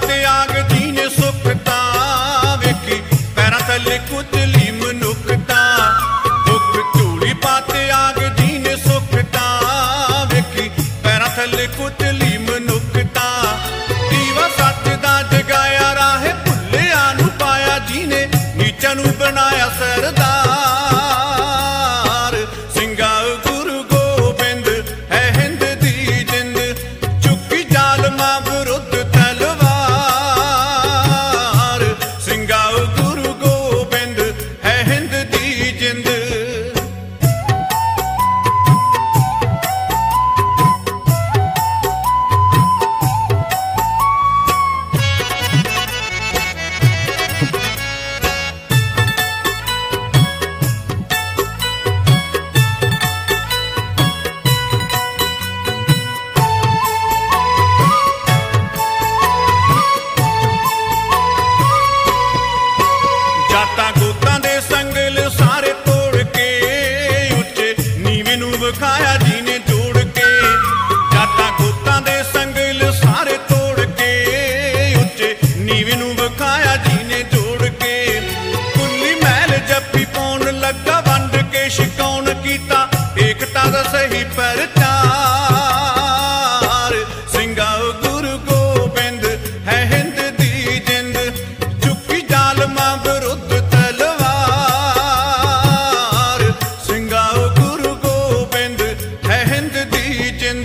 पाते आग जी ने सुखता वेखी पैरां थल्ले कुचली मनुखता। दुख झोली पाते आग जी ने सुखता वेखी पैरां थल्ले कुचली मनुखता। दीवा सच दा जगाया राहे भुल्लिया नू पाया जी ने नीचा नू बनाया सरदार। सिंगा गुरु गोबिंद है हिंद दी जिंद चुकी जालमा विरुद्ध तलवार। सिंगा गुरु गोबिंद है हिंद दी जिंद। जाता गोतां दे संगल सारे तोड़ के उच्चे नीवे नू विखाया जी ने जोड़ के। जाता गोतां दे संगल सारे तोड़ के उच्चे नीवे नू विखाया जी ने जोड़ के। कुल्ली महल जप्पी पाउण लगा वंड के शिकाउण कीता एकता दा सही प्रचार। सिंगा गुरु गोबिंद है हिंद दी जिंद चुकी जालमा विरुद्ध तलवार। सिंगा गुरु गोबिंद है हिंद दी जिंद।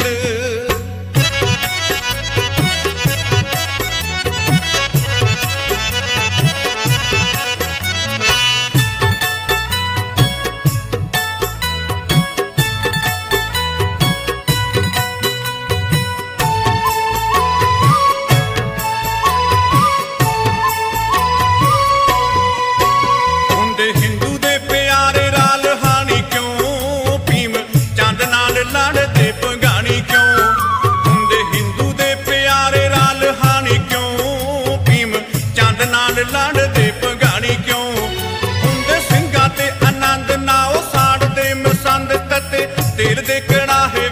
हुंदे हिंदू दे प्यारे राल हानी क्यों भीम चंद नाल लड़दे भगानी क्यों। हुंदे हिंदू दे प्यारे राल हानी क्यों भीम चंद नाल लड़दे भगानी क्यों। हुंदे ਸਿੰਘਾਂ ते आनंद नाओ साड़दे मसंद तते तेल दे कड़ाहे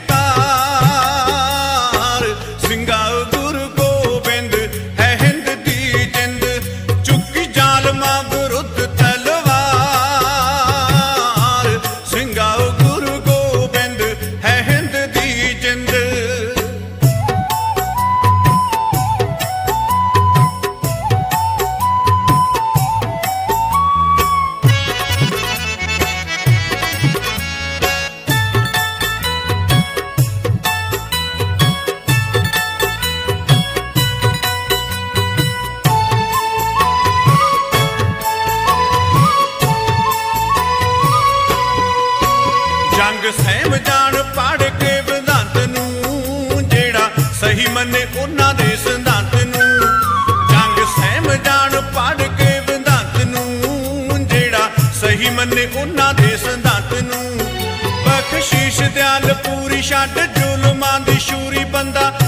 विचकार। सिंगा गुरु गोबिंद है हिंद दी जिंद चुकी जालमा विरुद्ध तलवार। सिंगा गुरु गोबिंद है हिंद दी जिंद। जंग सहम जान पढ़ के विधांत नू जेड़ा सही मने उन्हां दे सिद्धांत नू। जंग सहम जान पढ़ के विधांत नू जेड़ा सही मने उन्हां दे सिद्धांत नू। बख्शीश दयाल पूरी छड्ड जुल्मां दी शूरी बंदा